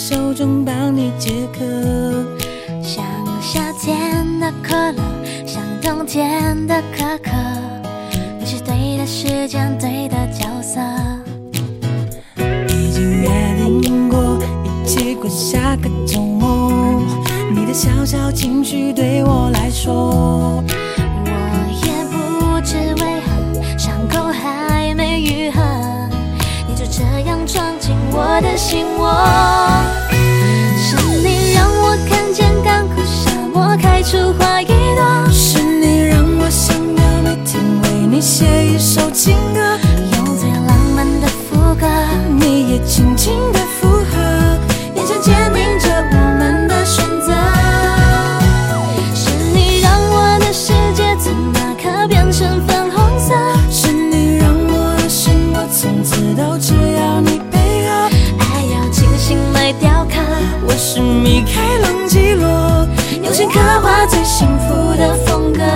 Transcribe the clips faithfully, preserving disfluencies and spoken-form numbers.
手中帮你解渴。 像夏天的可乐，像冬天的可可，你是对的时间，对的角色。 已经约定过一起过下个周末，你的小小情绪对我来说， 我也不知为何伤口还没愈合，你就这样闯进我的心窝。是你让我看见干枯沙漠开出花一朵， 是你让我想要每天为你写一首情歌， 用最浪漫的副歌， 你也轻轻的附和，眼神坚定着我们的选择。 是你让我的世界从那刻变成粉红色， 是你让我的生活从此都只要你配合， 爱要精心来雕刻。 我是米开朗基罗，用心刻画最幸福的风格。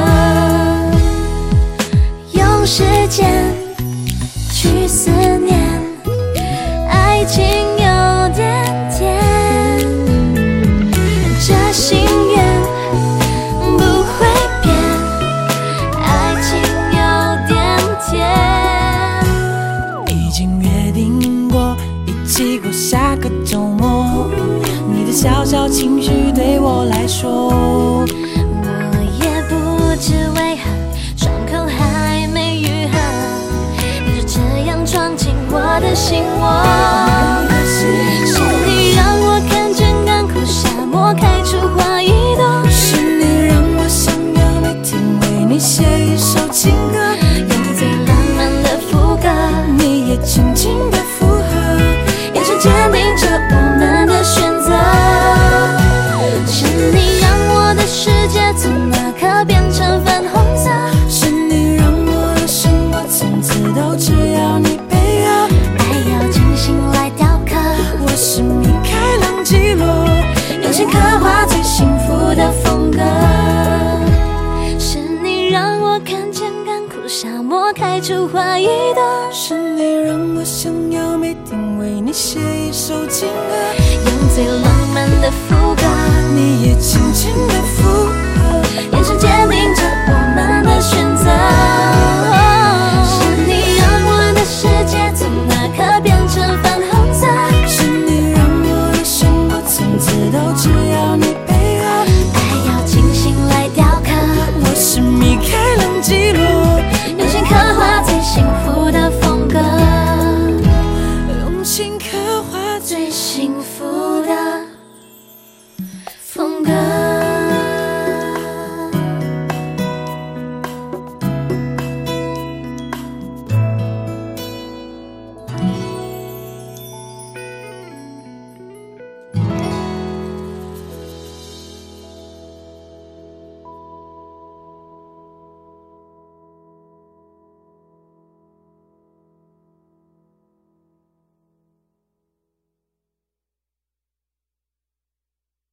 用时间去思念，爱情有点甜，这心愿不会变，爱情有点甜。 已经约定过一起过下个周末，你的小小情绪对我来说， 我也不知为何伤口还没愈合，你就这样闯进我的心窝。是你让我看见干枯沙漠开出花一朵， 是你让我想要每天为你写一首情歌， 用最浪漫的副歌， 你也轻轻的附和，眼神坚定着我们的选择。 是你让我的世界从那刻变成粉红色， 是你让我的生活从此都只要你配合， 爱要精心来雕刻。 我是米开朗基罗，用心刻画最幸福的风格。 是你让我看见干枯沙漠开出花一朵， 是你让我想要每天为你写一首情歌， 用最浪漫的副歌， 你也轻轻的附和， 眼神坚定着我